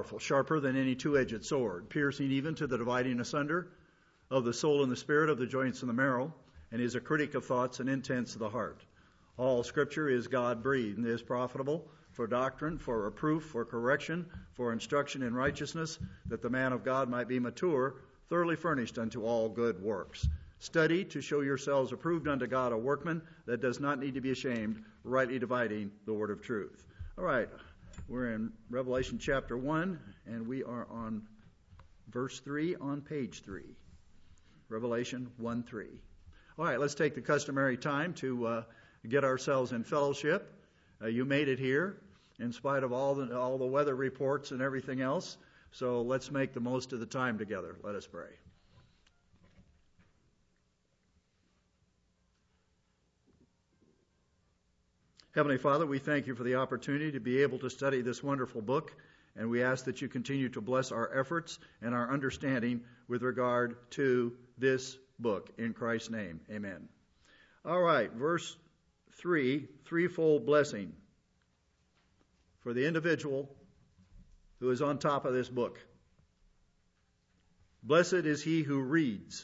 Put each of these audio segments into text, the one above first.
powerful, sharper than any two-edged sword, piercing even to the dividing asunder of the soul and the spirit, of the joints and the marrow, and is a critic of thoughts and intents of the heart. All Scripture is God-breathed and is profitable for doctrine, for reproof, for correction, for instruction in righteousness, that the man of God might be mature, thoroughly furnished unto all good works. Study to show yourselves approved unto God, a workman that does not need to be ashamed, rightly dividing the word of truth. All right, we're in Revelation chapter 1, and we are on verse 3 on page 3. Revelation 1:3. All right, let's take the customary time to get ourselves in fellowship. You made it here in spite of all the weather reports and everything else. So let's make the most of the time together. Let us pray. Heavenly Father, we thank you for the opportunity to be able to study this wonderful book, and we ask that you continue to bless our efforts and our understanding with regard to this book. In Christ's name, amen. All right, verse 3, threefold blessing for the individual who is on top of this book. Blessed is he who reads.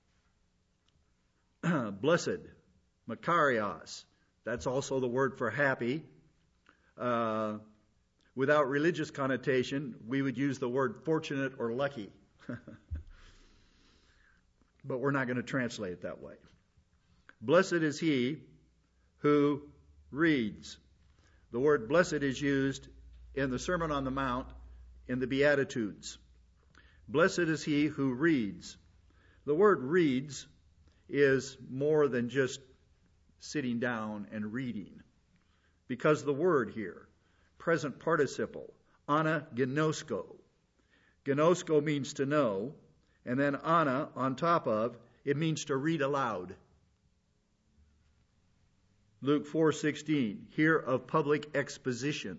Blessed, Makarios. That's also the word for happy. Without religious connotation, we would use the word fortunate or lucky. But we're not going to translate it that way. Blessed is he who reads. The word blessed is used in the Sermon on the Mount in the Beatitudes. Blessed is he who reads. The word reads is more than just sitting down and reading. Because the word here, present participle, ana gnosko. Gnosko means to know, and then ana on top of, it means to read aloud. Luke 4:16, hear of public exposition.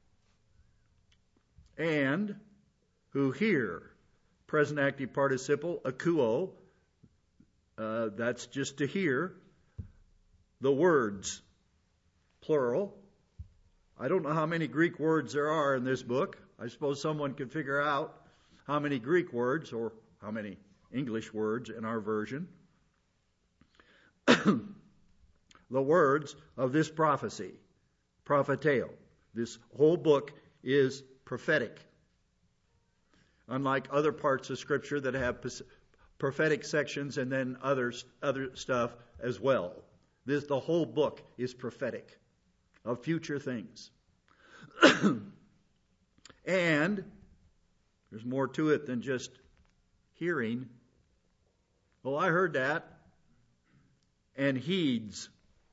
And who hear, present active participle, akuo, that's just to hear. The words, plural. I don't know how many Greek words there are in this book. I suppose someone could figure out how many Greek words or how many English words in our version. The words of this prophecy, propheteo. This whole book is prophetic. Unlike other parts of Scripture that have prophetic sections and then other stuff as well. The whole book is prophetic of future things. And there's more to it than just hearing. Oh, I heard that. And heeds.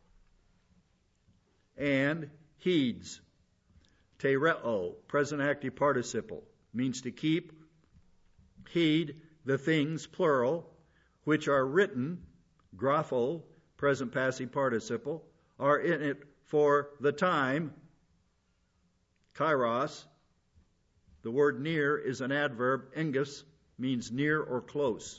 And heeds. Tereo, present active participle, means to keep, heed the things, plural, which are written, grapho, present passive participle, are in it for the time, kairos. The word near is an adverb, engus, means near or close.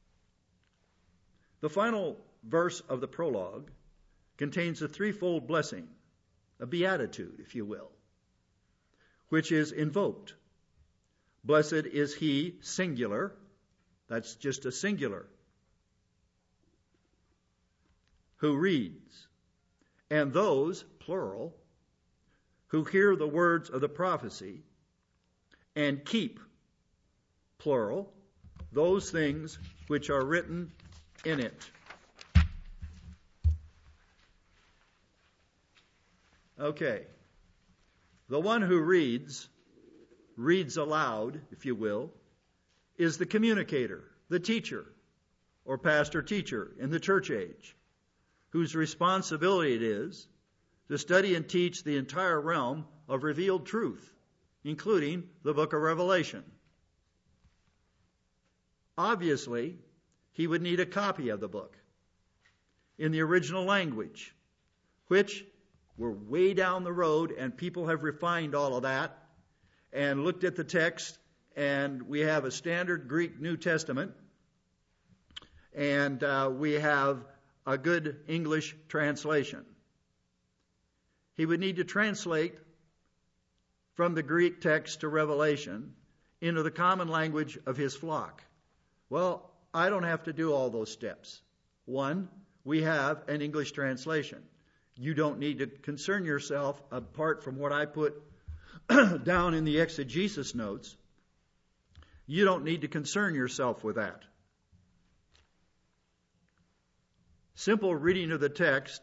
The final verse of the prologue contains a threefold blessing, a beatitude, if you will, which is invoked. Blessed is he, singular, that's just a singular, who reads, and those, plural, who hear the words of the prophecy and keep, plural, those things which are written in it. Okay. The one who reads aloud, if you will, is the communicator, the teacher, or pastor-teacher in the church age, whose responsibility it is to study and teach the entire realm of revealed truth, including the book of Revelation. Obviously, he would need a copy of the book in the original language, which we're way down the road, and people have refined all of that and looked at the text, and we have a standard Greek New Testament, and we have a good English translation. He would need to translate from the Greek text to Revelation into the common language of his flock? Well, I don't have to do all those steps. One, we have an English translation. You don't need to concern yourself, apart from what I put down in the exegesis notes, you don't need to concern yourself with that. Simple reading of the text,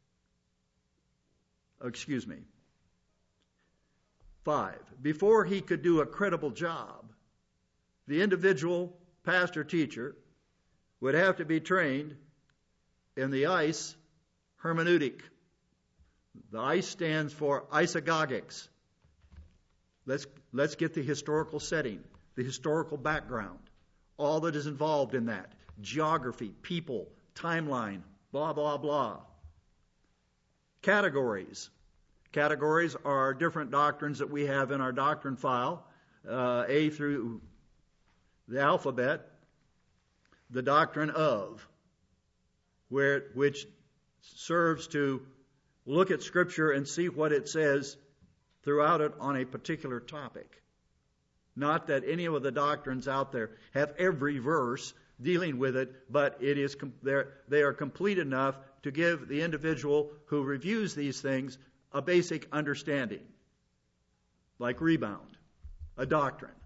5. Before he could do a credible job, the individual pastor-teacher would have to be trained in the ICE hermeneutic. The ICE stands for isagogics. Let's get the historical setting, the historical background, all that is involved in that. Geography, people, timeline, blah, blah, blah. Categories. Categories are different doctrines that we have in our doctrine file, A through the alphabet. The doctrine of, which serves to look at Scripture and see what it says throughout it on a particular topic. Not that any of the doctrines out there have every verse dealing with it, but they are complete enough to give the individual who reviews these things a basic understanding, like rebound, a doctrine.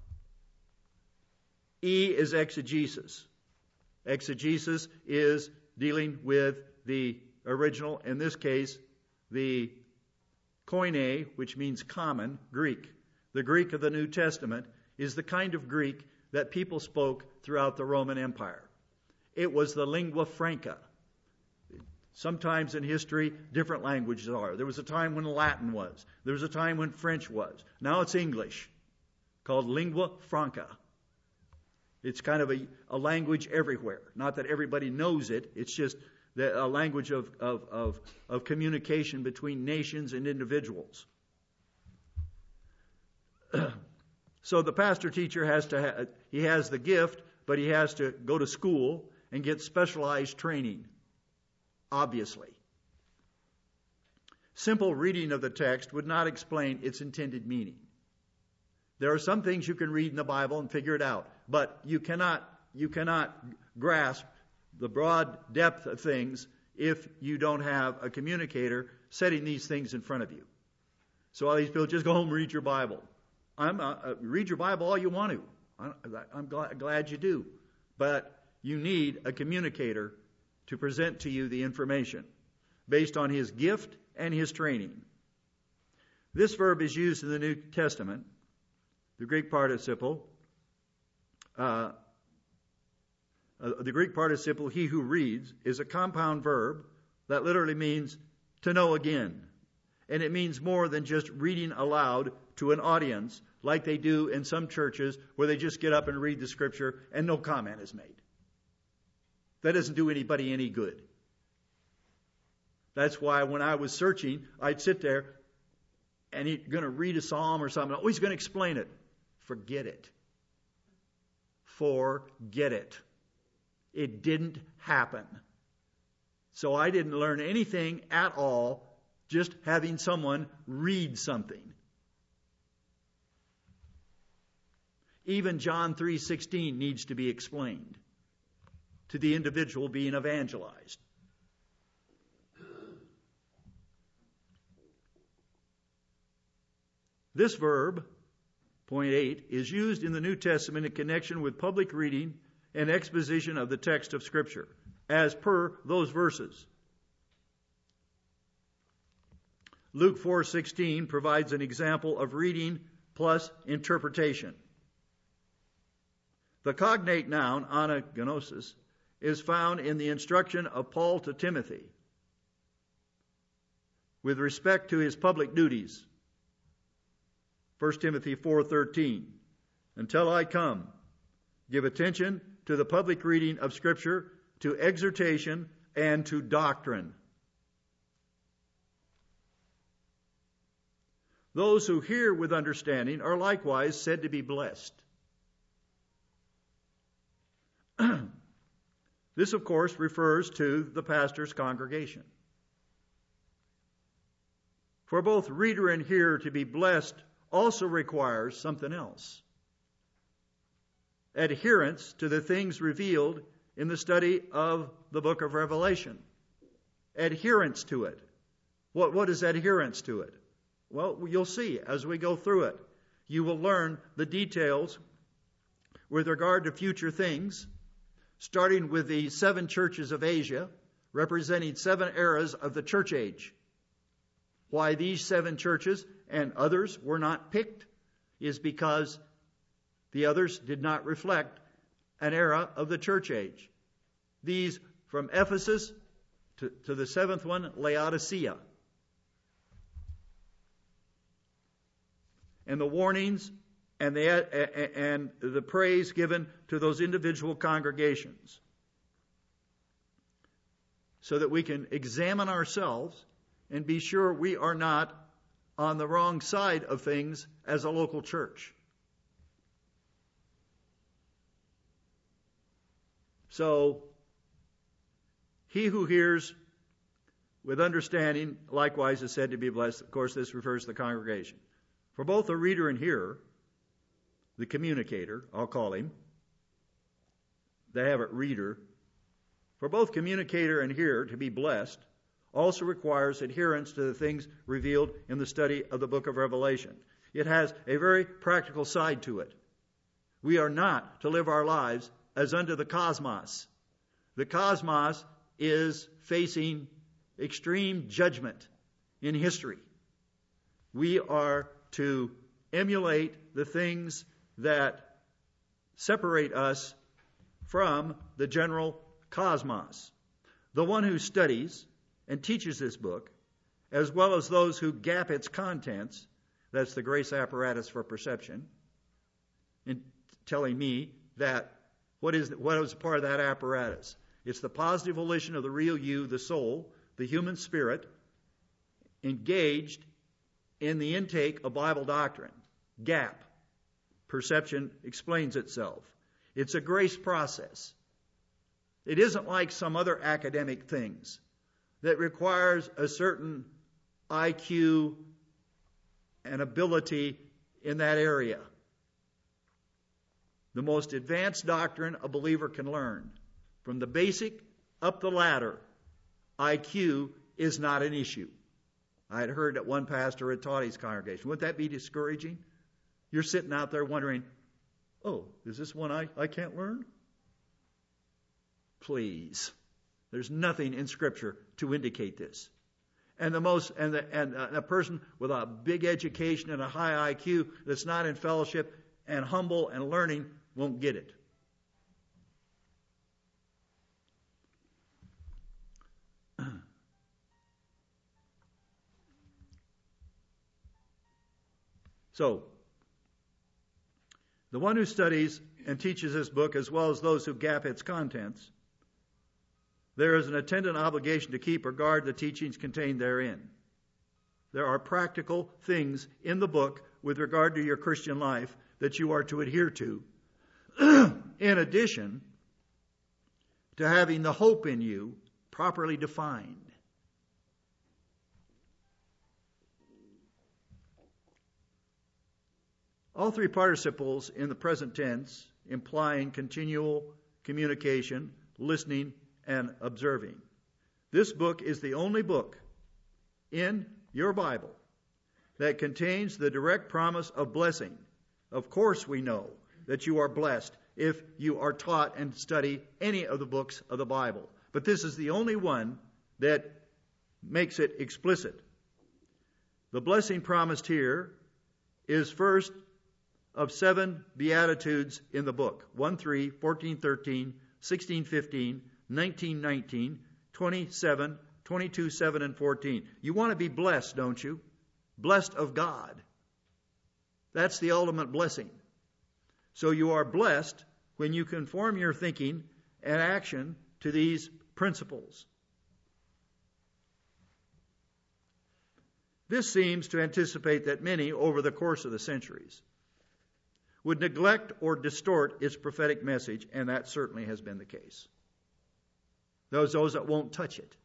E is exegesis. Exegesis is dealing with the original, in this case, the koine, which means common, Greek. The Greek of the New Testament is the kind of Greek that people spoke throughout the Roman Empire. It was the lingua franca. Sometimes in history, different languages are. There was a time when Latin was. There was a time when French was. Now it's English, called lingua franca. It's kind of a language everywhere. Not that everybody knows it. It's just a language of communication between nations and individuals. So the pastor teacher he has the gift, but he has to go to school and get specialized training, obviously. Simple reading of the text would not explain its intended meaning. There are some things you can read in the Bible and figure it out, but you cannot grasp the broad depth of things if you don't have a communicator setting these things in front of you. So all these people, just go home and read your Bible. Read your Bible all you want to. I'm glad you do. But you need a communicator to present to you the information based on his gift and his training. This verb is used in the New Testament. The Greek participle, he who reads, is a compound verb that literally means to know again. And it means more than just reading aloud to an audience like they do in some churches where they just get up and read the Scripture and no comment is made. That doesn't do anybody any good. That's why when I was searching, I'd sit there and he's going to read a psalm or something. Oh, he's going to explain it. Forget it. Forget it. It didn't happen. So I didn't learn anything at all just having someone read something. Even John 3:16 needs to be explained to the individual being evangelized. This verb, point 8, is used in the New Testament in connection with public reading and exposition of the text of Scripture, as per those verses. Luke 4:16 provides an example of reading plus interpretation. The cognate noun, anagnosis, is found in the instruction of Paul to Timothy with respect to his public duties. 1 Timothy 4:13, until I come, give attention to the public reading of Scripture, to exhortation, and to doctrine. Those who hear with understanding are likewise said to be blessed. This, of course, refers to the pastor's congregation. For both reader and hearer to be blessed also requires something else. Adherence to the things revealed in the study of the book of Revelation. Adherence to it. What is adherence to it? Well, you'll see as we go through it. You will learn the details with regard to future things, starting with the 7 churches of Asia, representing 7 eras of the church age. Why these 7 churches and others were not picked is because the others did not reflect an era of the church age. These from Ephesus to the 7th one, Laodicea. And the warnings and the praise given to those individual congregations, so that we can examine ourselves and be sure we are not on the wrong side of things as a local church. So, he who hears with understanding likewise is said to be blessed. Of course, this refers to the congregation. For both the reader and hearer, the communicator, I'll call him, they have it reader, for both communicator and hearer to be blessed also requires adherence to the things revealed in the study of the book of Revelation. It has a very practical side to it. We are not to live our lives as unto the cosmos. The cosmos is facing extreme judgment in history. We are to emulate the things that separate us from the general cosmos. The one who studies and teaches this book, as well as those who gap its contents, that's the grace apparatus for perception, in telling me that what is part of that apparatus? It's the positive volition of the real you, the soul, the human spirit, engaged in the intake of Bible doctrine. Gap. Perception explains itself. It's a grace process. It isn't like some other academic things that requires a certain IQ and ability in that area. The most advanced doctrine a believer can learn, from the basic up the ladder, IQ is not an issue. I had heard that one pastor had taught his congregation. Would that be discouraging? You're sitting out there wondering, oh, is this one I can't learn? Please. There's nothing in Scripture to indicate this. And a person with a big education and a high IQ that's not in fellowship and humble and learning won't get it. So, the one who studies and teaches this book, as well as those who gap its contents, there is an attendant obligation to keep or guard the teachings contained therein. There are practical things in the book with regard to your Christian life that you are to adhere to, in addition to having the hope in you properly defined. All 3 participles in the present tense implying continual communication, listening, and observing. This book is the only book in your Bible that contains the direct promise of blessing. Of course we know that you are blessed if you are taught and study any of the books of the Bible. But this is the only one that makes it explicit. The blessing promised here is first of 7 Beatitudes in the book. 1:3, 14:13, 16:15, 19:19, 27, 22:7, and 14. You want to be blessed, don't you? Blessed of God. That's the ultimate blessing. So you are blessed when you conform your thinking and action to these principles. This seems to anticipate that many, over the course of the centuries, would neglect or distort its prophetic message, and that certainly has been the case. Those that won't touch it.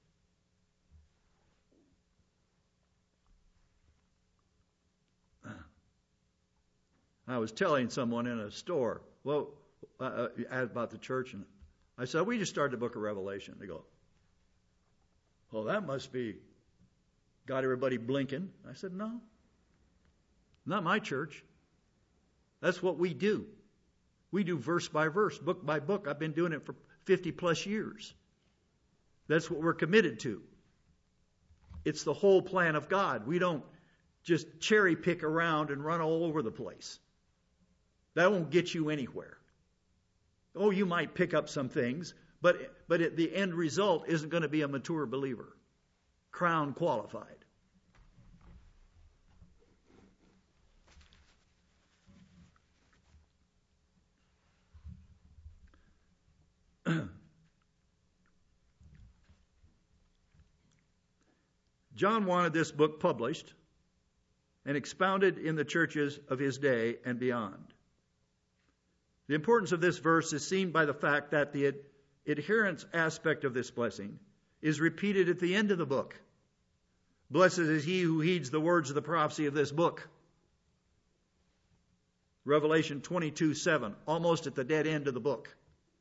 I was telling someone in a store, about the church, and I said, we just started the book of Revelation. They go, well, that must be got everybody blinking. I said, no, not my church. That's what we do. We do verse by verse, book by book. I've been doing it for 50 plus years. That's what we're committed to. It's the whole plan of God. We don't just cherry pick around and run all over the place. That won't get you anywhere. Oh, you might pick up some things, but the end result isn't going to be a mature believer, crown qualified. John wanted this book published and expounded in the churches of his day and beyond. The importance of this verse is seen by the fact that the adherence aspect of this blessing is repeated at the end of the book. Blessed is he who heeds the words of the prophecy of this book. Revelation 22:7, almost at the dead end of the book.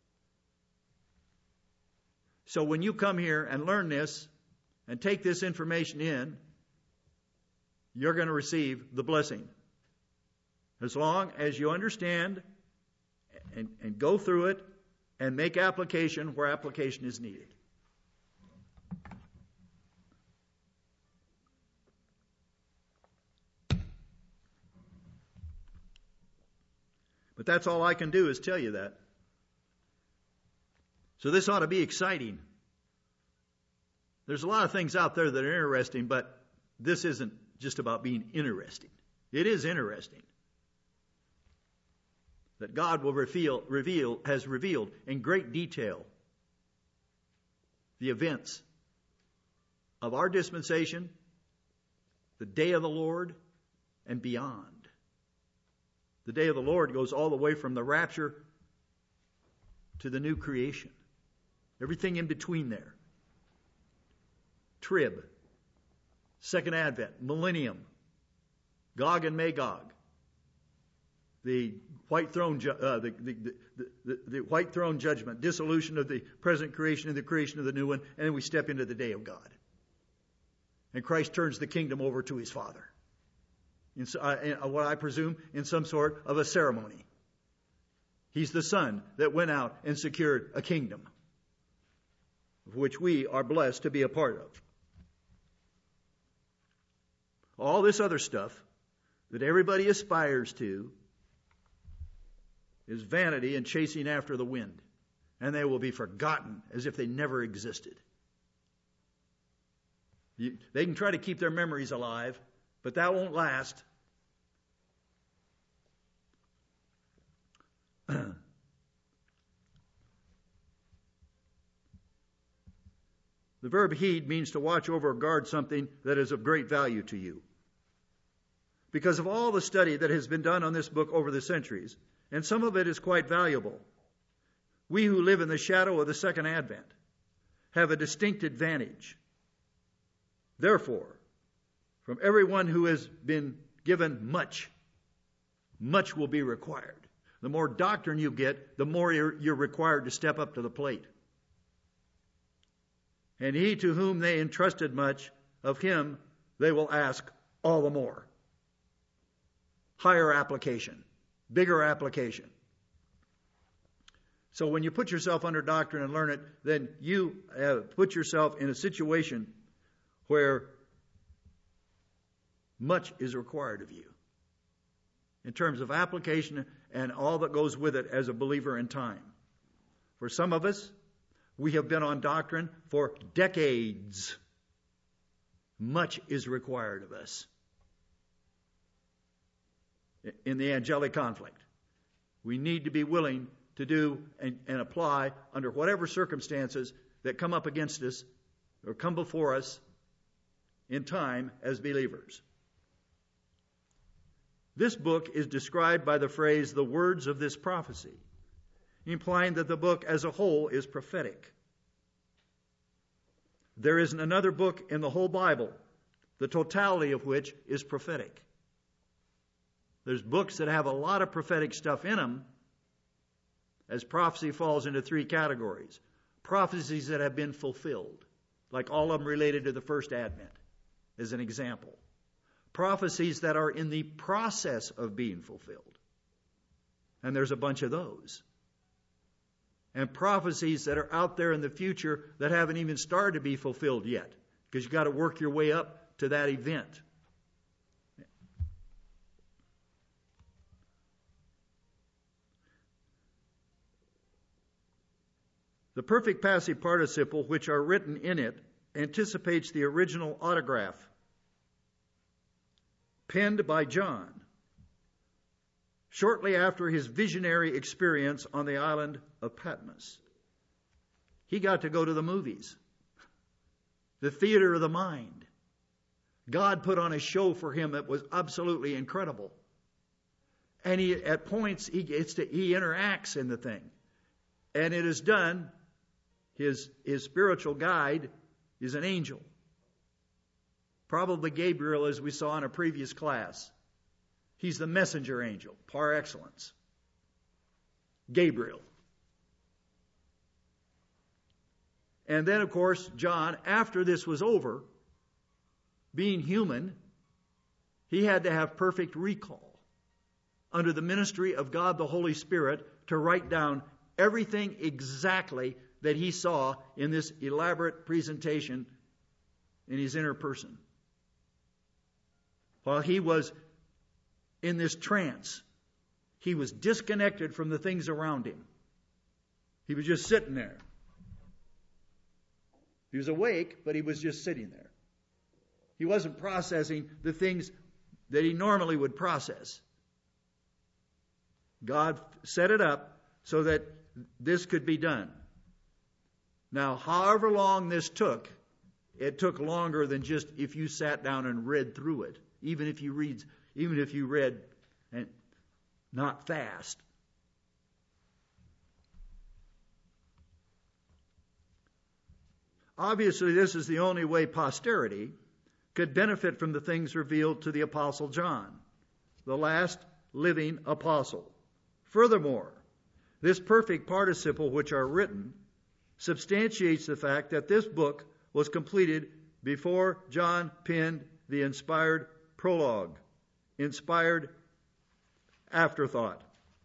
So when you come here and learn this and take this information in, you're going to receive the blessing. As long as you understand and go through it and make application where application is needed. But that's all I can do is tell you that. So this ought to be exciting. There's a lot of things out there that are interesting, but this isn't just about being interesting. It is interesting that God will has revealed in great detail the events of our dispensation, the day of the Lord, and beyond. The day of the Lord goes all the way from the rapture to the new creation. Everything in between there. Trib, Second Advent, Millennium, Gog and Magog, the white throne, the white throne judgment, dissolution of the present creation and the creation of the new one, and then we step into the day of God. And Christ turns the kingdom over to his Father. In what I presume in some sort of a ceremony. He's the Son that went out and secured a kingdom, of which we are blessed to be a part of. All this other stuff that everybody aspires to is vanity and chasing after the wind. And they will be forgotten as if they never existed. They can try to keep their memories alive, but that won't last. The verb heed means to watch over or guard something that is of great value to you. Because of all the study that has been done on this book over the centuries, and some of it is quite valuable, we who live in the shadow of the second advent have a distinct advantage. Therefore, from everyone who has been given much, much will be required. The more doctrine you get, the more you're required to step up to the plate. And he to whom they entrusted much, of him they will ask all the more. Higher application, bigger application. So when you put yourself under doctrine and learn it, then you put yourself in a situation where much is required of you in terms of application and all that goes with it as a believer in time. For some of us, we have been on doctrine for decades. Much is required of us in the angelic conflict. We need to be willing to do and apply under whatever circumstances that come up against us or come before us in time as believers. This book is described by the phrase, the words of this prophecy, implying that the book as a whole is prophetic. There isn't another book in the whole Bible, the totality of which is prophetic. There's books that have a lot of prophetic stuff in them, as prophecy falls into three categories. Prophecies that have been fulfilled, like all of them related to the first advent, as an example. Prophecies that are in the process of being fulfilled. And there's a bunch of those. And prophecies that are out there in the future that haven't even started to be fulfilled yet, because you've got to work your way up to that event. The perfect passive participle, which are written in it, anticipates the original autograph, penned by John, shortly after his visionary experience on the island of Patmos. He got to go to the movies, the theater of the mind. God put on a show for him that was absolutely incredible. And at points, he interacts in the thing. And it is done. His spiritual guide is an angel. Probably Gabriel, as we saw in a previous class. He's the messenger angel, par excellence. Gabriel. And then, of course, John, after this was over, being human, he had to have perfect recall under the ministry of God the Holy Spirit to write down everything exactly that he saw in this elaborate presentation in his inner person. While he was in this trance, he was disconnected from the things around him. He was just sitting there. He was awake, but he was just sitting there. He wasn't processing the things that he normally would process. God set it up so that this could be done. Now, however long this took, it took longer than just if you sat down and read through it. Even if you read and not fast. Obviously, this is the only way posterity could benefit from the things revealed to the Apostle John, the last living apostle. Furthermore, this perfect participle which are written substantiates the fact that this book was completed before John penned the inspired prologue, inspired afterthought.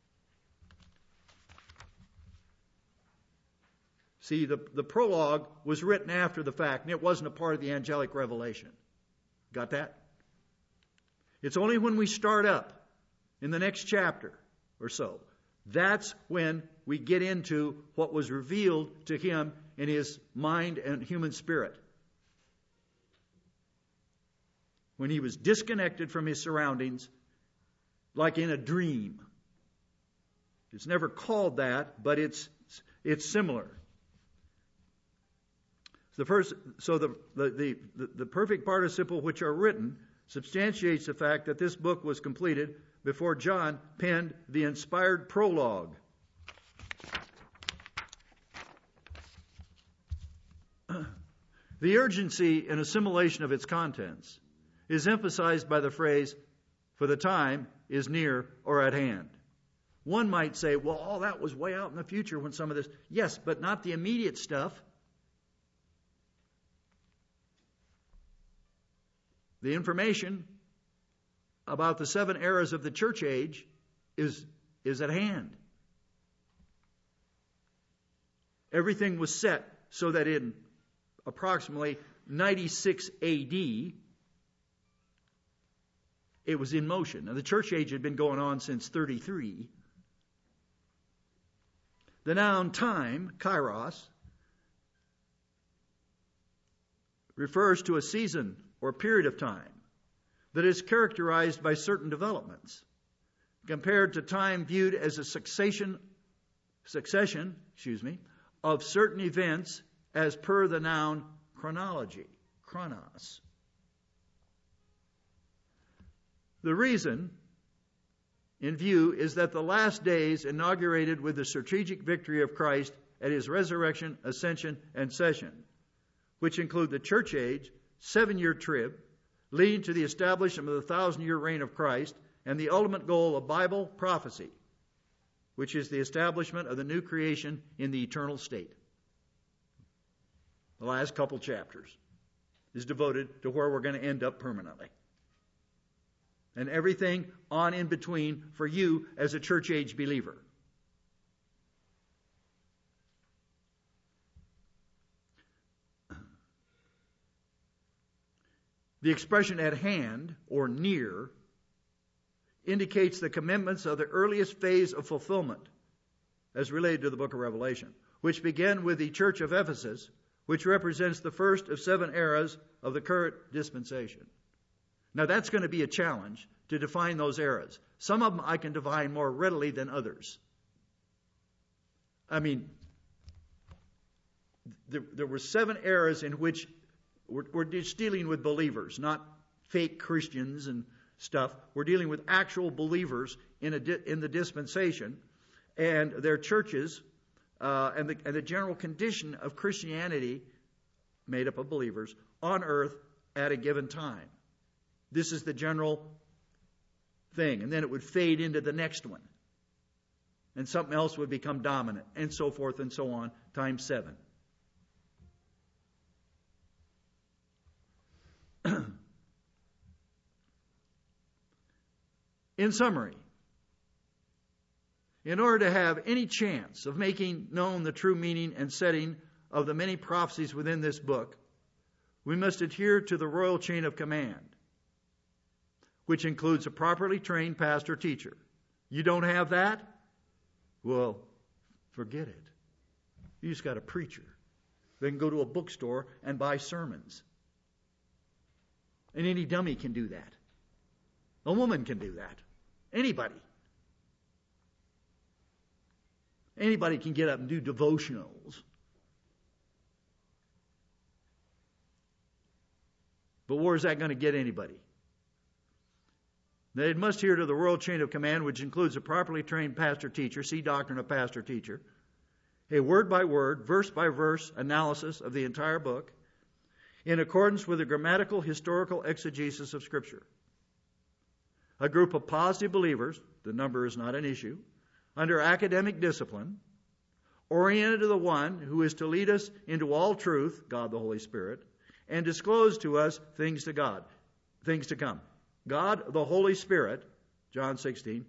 See, the prologue was written after the fact, and it wasn't a part of the angelic revelation. Got that? It's only when we start up in the next chapter or so, that's when we get into what was revealed to him in his mind and human spirit. When he was disconnected from his surroundings, like in a dream. It's never called that, but it's similar. The perfect participle which are written substantiates the fact that this book was completed before John penned the inspired prologue. The urgency and assimilation of its contents is emphasized by the phrase, "For the time is near or at hand." One might say, well, all that was way out in the future when some of this... Yes, but not the immediate stuff. The information about the 7 eras of the church age is at hand. Everything was set so that in approximately 96 A.D., it was in motion. Now, the church age had been going on since 33. The noun time, kairos, refers to a season or period of time that is characterized by certain developments, compared to time viewed as a succession of certain events as per the noun chronology, chronos. The reason in view is that the last days inaugurated with the strategic victory of Christ at his resurrection, ascension, and session, which include the church age, 7-year trib, leading to the establishment of the 1,000-year reign of Christ, and the ultimate goal of Bible prophecy, which is the establishment of the new creation in the eternal state. The last couple chapters is devoted to where we're going to end up permanently. And everything on in between for you as a church age believer. The expression at hand or near indicates the commitments of the earliest phase of fulfillment as related to the book of Revelation, which began with the church of Ephesus, which represents the first of 7 eras of the current dispensation. Now that's going to be a challenge to define those eras. Some of them I can define more readily than others. I mean, there were 7 eras in which we're just dealing with believers, not fake Christians and stuff. We're dealing with actual believers in the dispensation and their churches and the general condition of Christianity made up of believers on earth at a given time. This is the general thing. And then it would fade into the next one. And something else would become dominant, and so forth and so on, times 7. In summary, in order to have any chance of making known the true meaning and setting of the many prophecies within this book, we must adhere to the royal chain of command, which includes a properly trained pastor-teacher. You don't have that? Well, forget it. You just got a preacher. They can go to a bookstore and buy sermons. And any dummy can do that. A woman can do that. Anybody. Anybody can get up and do devotionals. But where is that going to get anybody? They must adhere to the royal chain of command, which includes a properly trained pastor-teacher. See Doctrine of Pastor-Teacher. A word-by-word, verse-by-verse analysis of the entire book in accordance with the grammatical, historical exegesis of Scripture. A group of positive believers, the number is not an issue, under academic discipline, oriented to the one who is to lead us into all truth, God the Holy Spirit, and disclose to us things to come. God the Holy Spirit, John 16,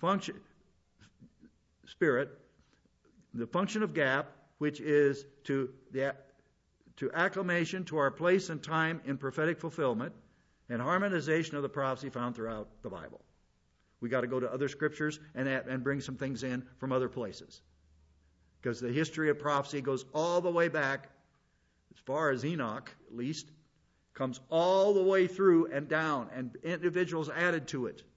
Spirit, the function of gap, which is to acclamation to our place and time in prophetic fulfillment, and harmonization of the prophecy found throughout the Bible. We got to go to other scriptures and bring some things in from other places. Because the history of prophecy goes all the way back, as far as Enoch, at least, comes all the way through and down, and individuals added to it.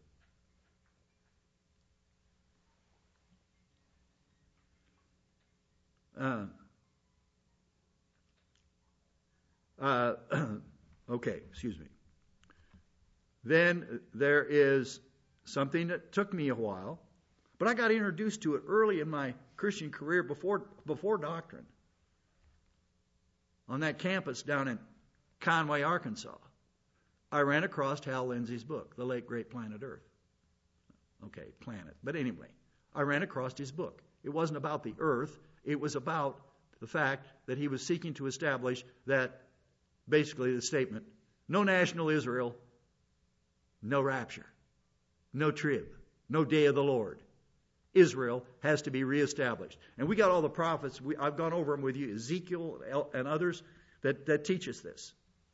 Okay, excuse me. Then there is something that took me a while, but I got introduced to it early in my Christian career before doctrine. On that campus down in Conway, Arkansas, I ran across Hal Lindsey's book, The Late Great Planet Earth. Okay, planet. But anyway, I ran across his book. It wasn't about the earth. It was about the fact that he was seeking to establish that, basically the statement, no national Israel, no rapture, no trib, no day of the Lord. Israel has to be reestablished. And we got all the prophets. I've gone over them with you, Ezekiel and others, that teach us this.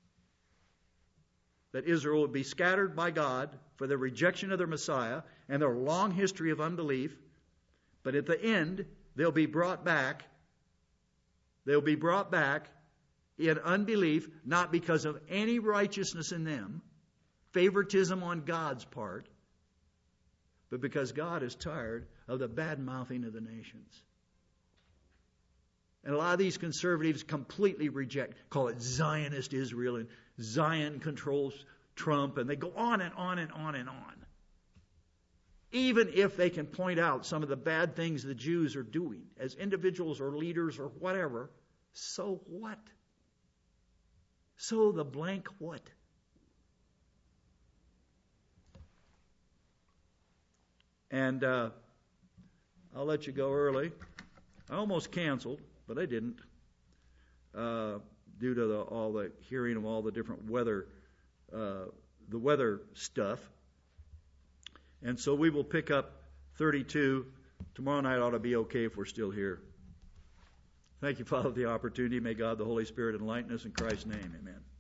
That Israel would be scattered by God for the rejection of their Messiah and their long history of unbelief. But at the end, they'll be brought back. They'll be brought back in unbelief, not because of any righteousness in them, favoritism on God's part, but because God is tired of the bad-mouthing of the nations. And a lot of these conservatives completely reject, call it Zionist Israel, and Zion controls Trump, and they go on and on and on and on. Even if they can point out some of the bad things the Jews are doing as individuals or leaders or whatever, so what? So the blank what? And I'll let you go early. I almost canceled, but I didn't, due to all the hearing of all the different weather, the weather stuff. And so we will pick up 32. Tomorrow night ought to be okay if we're still here. Thank you, Father, for the opportunity. May God, the Holy Spirit, enlighten us in Christ's name. Amen.